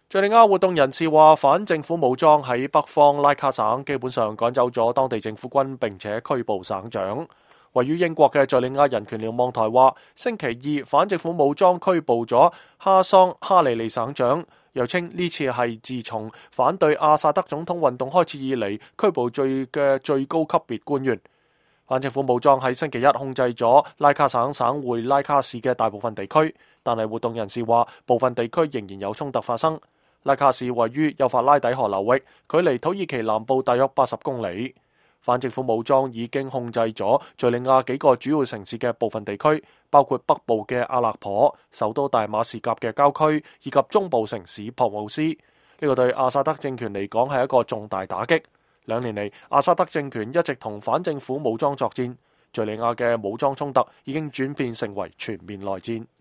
敘利亞活動人士話，反政府武裝喺北方拉卡省基本上趕走咗當地政府軍，並且拘捕省長。位於英國嘅敘利亞人權瞭望台話，星期二反政府武裝拘捕咗哈桑哈利利省長，又稱呢次係自從反對阿薩德總統運動開始以嚟拘捕最高級別官員。反政府武裝喺星期一控制咗拉卡省省會拉卡市嘅大部分地區，但係活動人士話部分地區仍然有衝突發生。拉卡市位於幼發拉底河流域，距離土耳其南部大約80公里。反政府武裝已經控制咗敘利亞幾個主要城市嘅部分地區，包括北部嘅阿勒頗、首都大馬士革嘅郊區，以及中部城市樸姆斯。呢個對阿薩德政權嚟講係一個重大打擊。2年嚟，阿薩德政權一直同反政府武裝作戰，敘利亞嘅武裝衝突已經轉變成為全面內戰。